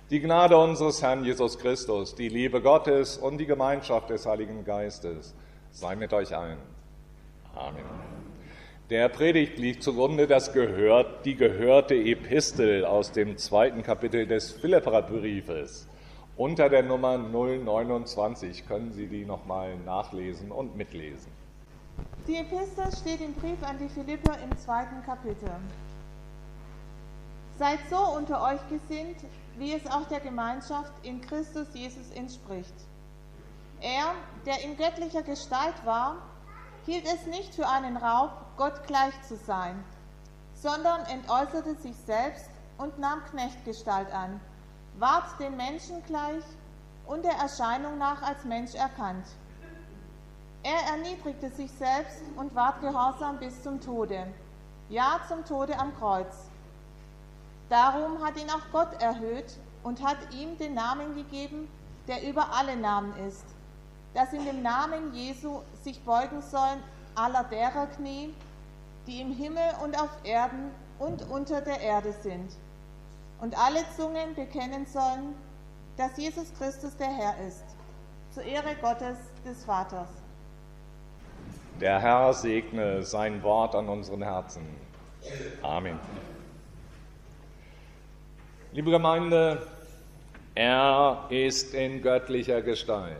Die Gnade unseres Herrn Jesus Christus, die Liebe Gottes und die Gemeinschaft des Heiligen Geistes sei mit euch allen. Amen. Der Predigt liegt zugrunde die gehörte Epistel aus dem 2. Kapitel des Philipperbriefes. Unter der Nummer 029 können Sie die nochmal nachlesen und mitlesen. Die Epistel steht im Brief an die Philipper im 2. Kapitel. Seid so unter euch gesinnt, wie es auch der Gemeinschaft in Christus Jesus entspricht. Er, der in göttlicher Gestalt war, hielt es nicht für einen Raub, Gott gleich zu sein, sondern entäußerte sich selbst und nahm Knechtgestalt an, ward den Menschen gleich und der Erscheinung nach als Mensch erkannt. Er erniedrigte sich selbst und ward gehorsam bis zum Tode, ja zum Tode am Kreuz. Darum hat ihn auch Gott erhöht und hat ihm den Namen gegeben, der über alle Namen ist, dass in dem Namen Jesu sich beugen sollen aller derer Knie, die im Himmel und auf Erden und unter der Erde sind, und alle Zungen bekennen sollen, dass Jesus Christus der Herr ist, zur Ehre Gottes des Vaters. Der Herr segne sein Wort an unseren Herzen. Amen. Liebe Gemeinde, er ist in göttlicher Gestalt.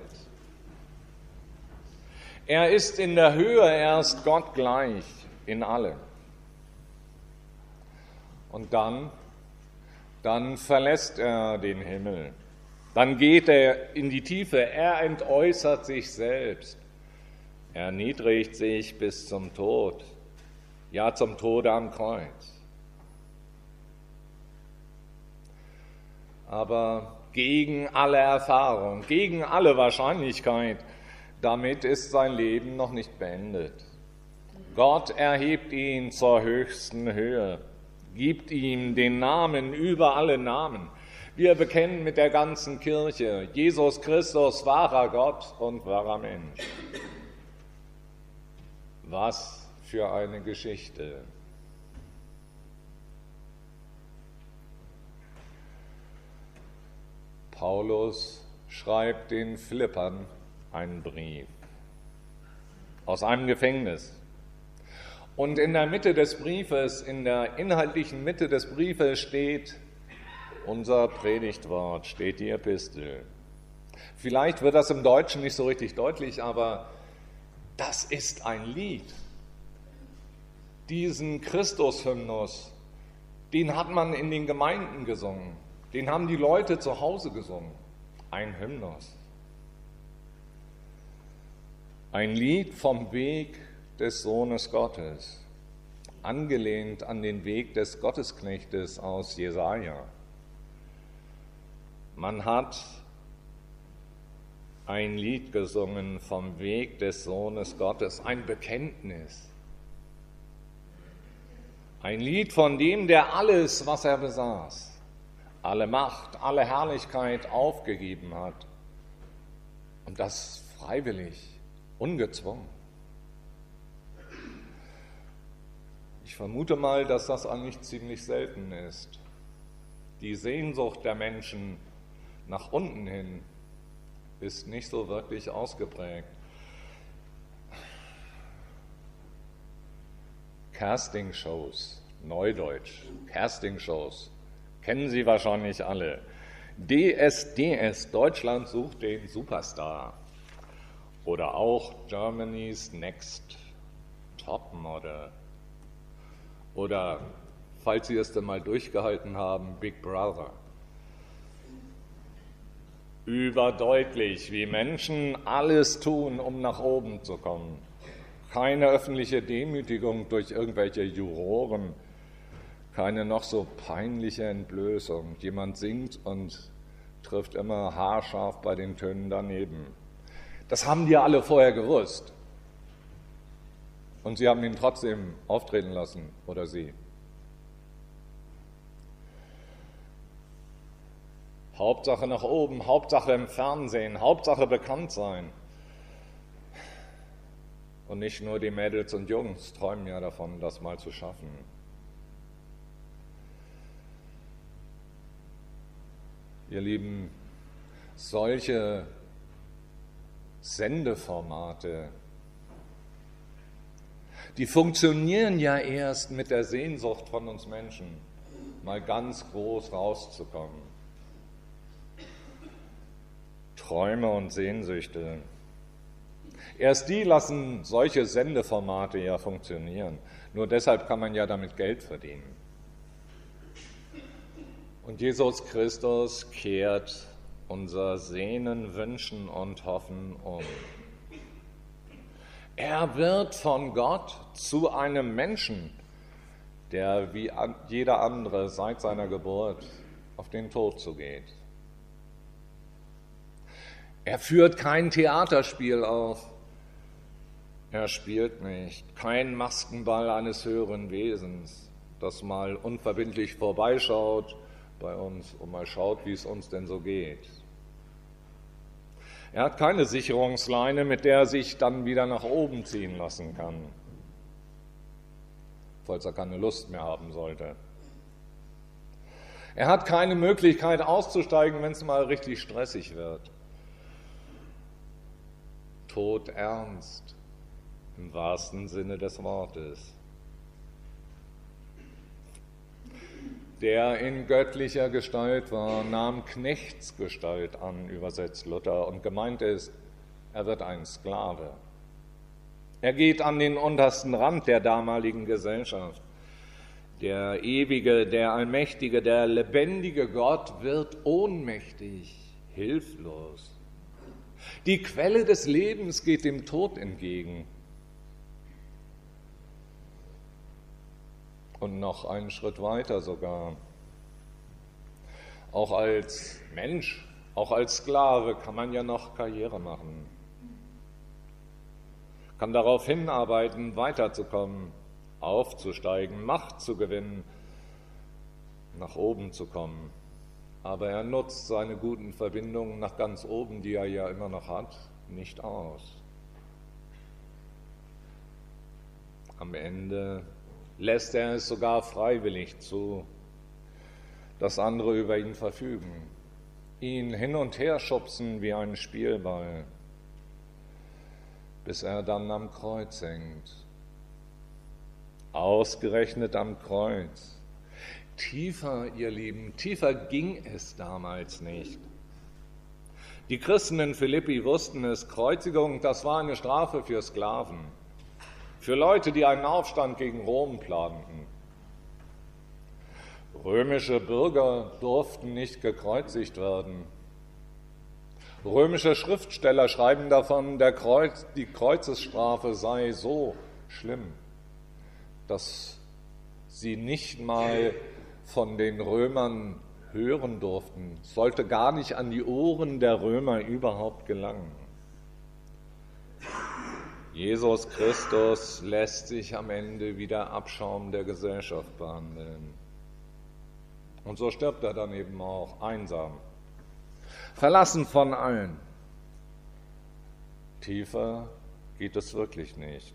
Er ist in der Höhe, er ist Gott gleich in allem. Und dann verlässt er den Himmel. Dann geht er in die Tiefe, er entäußert sich selbst. Er erniedrigt sich bis zum Tod, ja zum Tode am Kreuz. Aber gegen alle Erfahrung, gegen alle Wahrscheinlichkeit, damit ist sein Leben noch nicht beendet. Gott erhebt ihn zur höchsten Höhe, gibt ihm den Namen über alle Namen. Wir bekennen mit der ganzen Kirche, Jesus Christus, wahrer Gott und wahrer Mensch. Was für eine Geschichte! Paulus schreibt den Philippern einen Brief aus einem Gefängnis. Und in der Mitte des Briefes, in der inhaltlichen Mitte des Briefes steht unser Predigtwort, steht die Epistel. Vielleicht wird das im Deutschen nicht so richtig deutlich, aber das ist ein Lied. Diesen Christus-Hymnus, den hat man in den Gemeinden gesungen. Den haben die Leute zu Hause gesungen. Ein Hymnus. Ein Lied vom Weg des Sohnes Gottes, angelehnt an den Weg des Gottesknechtes aus Jesaja. Man hat ein Lied gesungen vom Weg des Sohnes Gottes, ein Bekenntnis. Ein Lied von dem, der alles, was er besaß, alle Macht, alle Herrlichkeit aufgegeben hat. Und das freiwillig, ungezwungen. Ich vermute mal, dass das eigentlich ziemlich selten ist. Die Sehnsucht der Menschen nach unten hin ist nicht so wirklich ausgeprägt. Castingshows, Neudeutsch, Castingshows, kennen Sie wahrscheinlich alle. DSDS, Deutschland sucht den Superstar. Oder auch Germany's Next Topmodel. Oder, falls Sie es denn mal durchgehalten haben, Big Brother. Überdeutlich, wie Menschen alles tun, um nach oben zu kommen. Keine öffentliche Demütigung durch irgendwelche Juroren, keine noch so peinliche Entblößung. Jemand singt und trifft immer haarscharf bei den Tönen daneben. Das haben die alle vorher gewusst. Und sie haben ihn trotzdem auftreten lassen, oder sie. Hauptsache nach oben, Hauptsache im Fernsehen, Hauptsache bekannt sein. Und nicht nur die Mädels und Jungs träumen ja davon, das mal zu schaffen. Ihr Lieben, solche Sendeformate, die funktionieren ja erst mit der Sehnsucht von uns Menschen, mal ganz groß rauszukommen. Träume und Sehnsüchte. Erst die lassen solche Sendeformate ja funktionieren. Nur deshalb kann man ja damit Geld verdienen. Und Jesus Christus kehrt unser Sehnen, Wünschen und Hoffen um. Er wird von Gott zu einem Menschen, der wie jeder andere seit seiner Geburt auf den Tod zugeht. Er führt kein Theaterspiel auf. Er spielt nicht, kein Maskenball eines höheren Wesens, das mal unverbindlich vorbeischaut bei uns und mal schaut, wie es uns denn so geht. Er hat keine Sicherungsleine, mit der er sich dann wieder nach oben ziehen lassen kann, falls er keine Lust mehr haben sollte. Er hat keine Möglichkeit auszusteigen, wenn es mal richtig stressig wird. Todernst, im wahrsten Sinne des Wortes. Der in göttlicher Gestalt war, nahm Knechtsgestalt an, übersetzt Luther, und gemeint ist, er wird ein Sklave. Er geht an den untersten Rand der damaligen Gesellschaft. Der ewige, der allmächtige, der lebendige Gott wird ohnmächtig, hilflos. Die Quelle des Lebens geht dem Tod entgegen. Und noch einen Schritt weiter sogar. Auch als Mensch, auch als Sklave kann man ja noch Karriere machen. Kann darauf hinarbeiten, weiterzukommen, aufzusteigen, Macht zu gewinnen, nach oben zu kommen. Aber er nutzt seine guten Verbindungen nach ganz oben, die er ja immer noch hat, nicht aus. Am Ende lässt er es sogar freiwillig zu, dass andere über ihn verfügen, ihn hin und her schubsen wie einen Spielball, bis er dann am Kreuz hängt. Ausgerechnet am Kreuz. Tiefer, ihr Lieben, tiefer ging es damals nicht. Die Christen in Philippi wussten es, Kreuzigung, das war eine Strafe für Sklaven, für Leute, die einen Aufstand gegen Rom planten. Römische Bürger durften nicht gekreuzigt werden. Römische Schriftsteller schreiben davon, die Kreuzesstrafe sei so schlimm, dass sie nicht mal von den Römern hören durften, sollte gar nicht an die Ohren der Römer überhaupt gelangen. Jesus Christus lässt sich am Ende wie der Abschaum der Gesellschaft behandeln. Und so stirbt er dann eben auch einsam, verlassen von allen. Tiefer geht es wirklich nicht.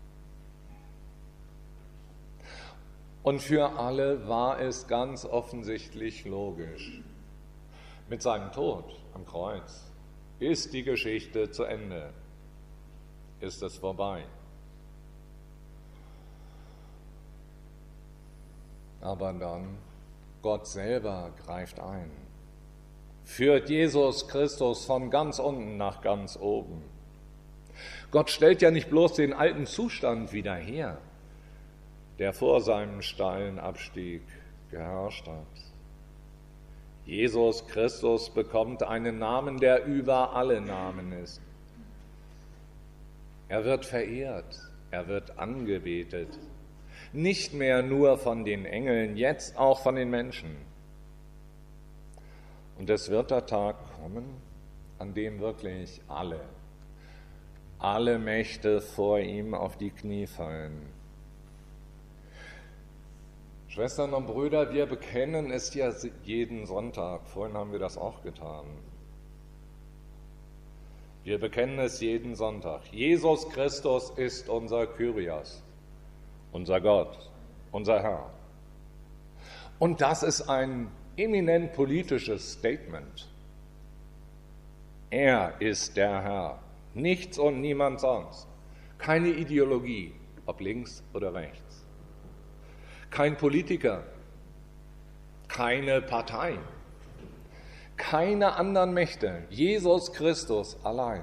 Und für alle war es ganz offensichtlich logisch. Mit seinem Tod am Kreuz ist die Geschichte zu Ende. Ist es vorbei. Aber dann, Gott selber greift ein, führt Jesus Christus von ganz unten nach ganz oben. Gott stellt ja nicht bloß den alten Zustand wieder her, der vor seinem steilen Abstieg geherrscht hat. Jesus Christus bekommt einen Namen, der über alle Namen ist. Er wird verehrt, er wird angebetet, nicht mehr nur von den Engeln, jetzt auch von den Menschen. Und es wird der Tag kommen, an dem wirklich alle Mächte vor ihm auf die Knie fallen. Schwestern und Brüder, wir bekennen es ja jeden Sonntag, vorhin haben wir das auch getan. Wir bekennen es jeden Sonntag. Jesus Christus ist unser Kyrios, unser Gott, unser Herr. Und das ist ein eminent politisches Statement. Er ist der Herr, nichts und niemand sonst. Keine Ideologie, ob links oder rechts. Kein Politiker, keine Partei, keine anderen Mächte, Jesus Christus allein.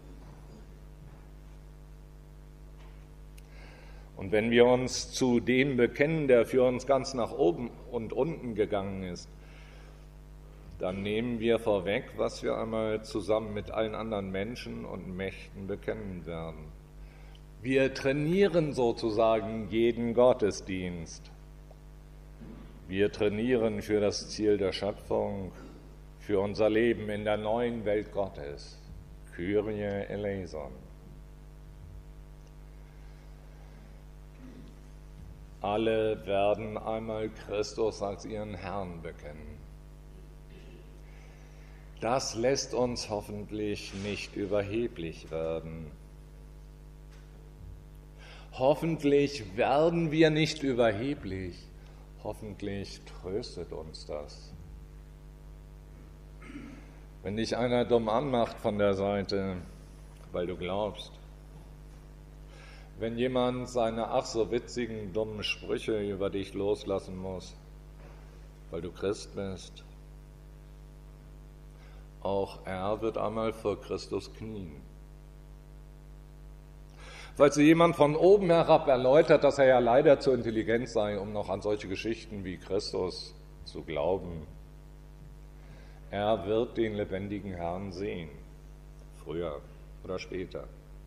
Und wenn wir uns zu dem bekennen, der für uns ganz nach oben und unten gegangen ist, dann nehmen wir vorweg, was wir einmal zusammen mit allen anderen Menschen und Mächten bekennen werden. Wir trainieren sozusagen jeden Gottesdienst. Wir trainieren für das Ziel der Schöpfung, für unser Leben in der neuen Welt Gottes. Kyrie eleison. Alle werden einmal Christus als ihren Herrn bekennen. Das lässt uns hoffentlich nicht überheblich werden. Hoffentlich werden wir nicht überheblich. Hoffentlich tröstet uns das. Wenn dich einer dumm anmacht von der Seite, weil du glaubst, wenn jemand seine ach so witzigen, dummen Sprüche über dich loslassen muss, weil du Christ bist, auch er wird einmal vor Christus knien. Falls dir jemand von oben herab erläutert, dass er ja leider zu intelligent sei, um noch an solche Geschichten wie Christus zu glauben, er wird den lebendigen Herrn sehen, früher oder später.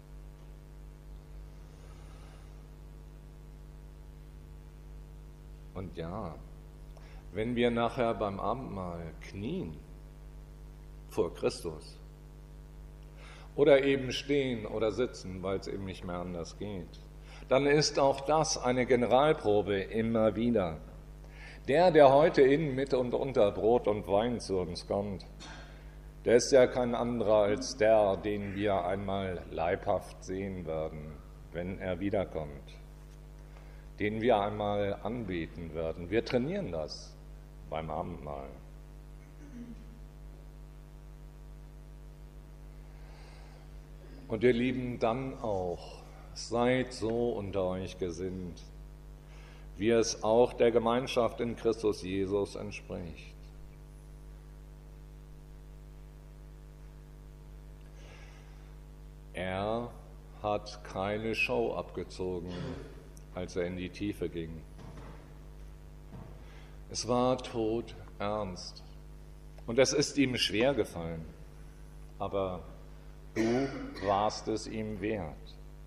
Und ja, wenn wir nachher beim Abendmahl knien vor Christus oder eben stehen oder sitzen, weil es eben nicht mehr anders geht, dann ist auch das eine Generalprobe immer wieder. Der heute in, mit und unter Brot und Wein zu uns kommt, der ist ja kein anderer als der, den wir einmal leibhaft sehen werden, wenn er wiederkommt, den wir einmal anbeten werden. Wir trainieren das beim Abendmahl. Und ihr Lieben, dann auch, seid so unter euch gesinnt, wie es auch der Gemeinschaft in Christus Jesus entspricht. Er hat keine Show abgezogen, als er in die Tiefe ging. Es war todernst und es ist ihm schwer gefallen, aber du warst es ihm wert.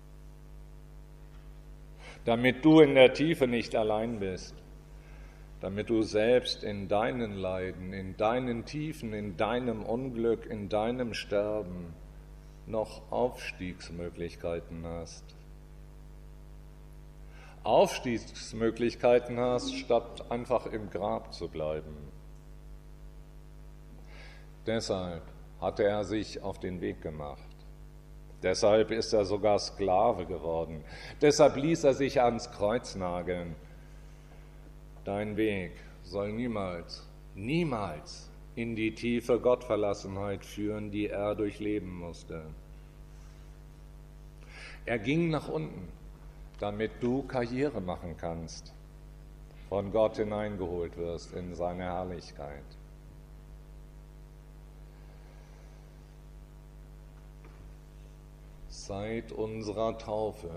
Damit du in der Tiefe nicht allein bist, damit du selbst in deinen Leiden, in deinen Tiefen, in deinem Unglück, in deinem Sterben noch Aufstiegsmöglichkeiten hast. Aufstiegsmöglichkeiten hast, statt einfach im Grab zu bleiben. Deshalb hatte er sich auf den Weg gemacht. Deshalb ist er sogar Sklave geworden. Deshalb ließ er sich ans Kreuz nageln. Dein Weg soll niemals, niemals in die tiefe Gottverlassenheit führen, die er durchleben musste. Er ging nach unten, damit du Karriere machen kannst, von Gott hineingeholt wirst in seine Herrlichkeit. Seit unserer Taufe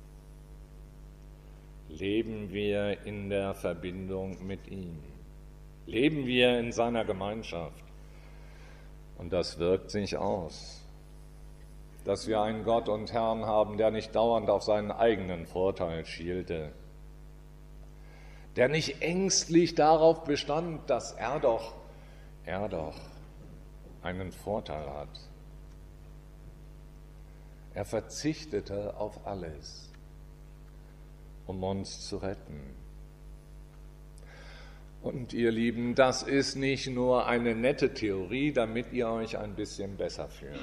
leben wir in der Verbindung mit ihm, leben wir in seiner Gemeinschaft. Und das wirkt sich aus, dass wir einen Gott und Herrn haben, der nicht dauernd auf seinen eigenen Vorteil schielte, der nicht ängstlich darauf bestand, dass er doch einen Vorteil hat. Er verzichtete auf alles, um uns zu retten. Und ihr Lieben, das ist nicht nur eine nette Theorie, damit ihr euch ein bisschen besser fühlt.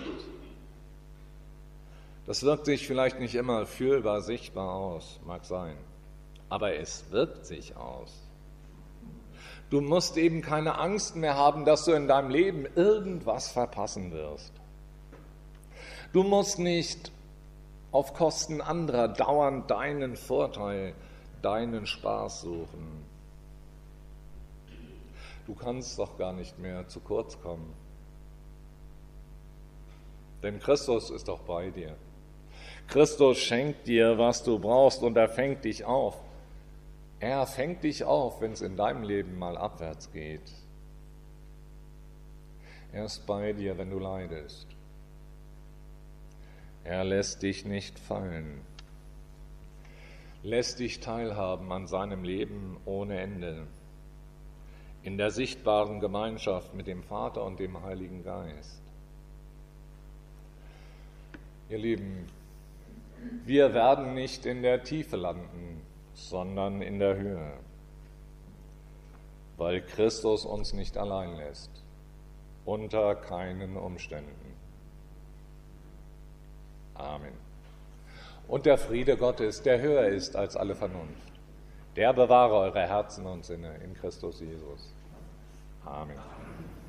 Das wirkt sich vielleicht nicht immer fühlbar, sichtbar aus, mag sein, aber es wirkt sich aus. Du musst eben keine Angst mehr haben, dass du in deinem Leben irgendwas verpassen wirst. Du musst nicht auf Kosten anderer dauernd deinen Vorteil, deinen Spaß suchen. Du kannst doch gar nicht mehr zu kurz kommen. Denn Christus ist doch bei dir. Christus schenkt dir, was du brauchst, und er fängt dich auf. Er fängt dich auf, wenn es in deinem Leben mal abwärts geht. Er ist bei dir, wenn du leidest. Er lässt dich nicht fallen, lässt dich teilhaben an seinem Leben ohne Ende, in der sichtbaren Gemeinschaft mit dem Vater und dem Heiligen Geist. Ihr Lieben, wir werden nicht in der Tiefe landen, sondern in der Höhe, weil Christus uns nicht allein lässt, unter keinen Umständen. Amen. Und der Friede Gottes, der höher ist als alle Vernunft, der bewahre eure Herzen und Sinne in Christus Jesus. Amen.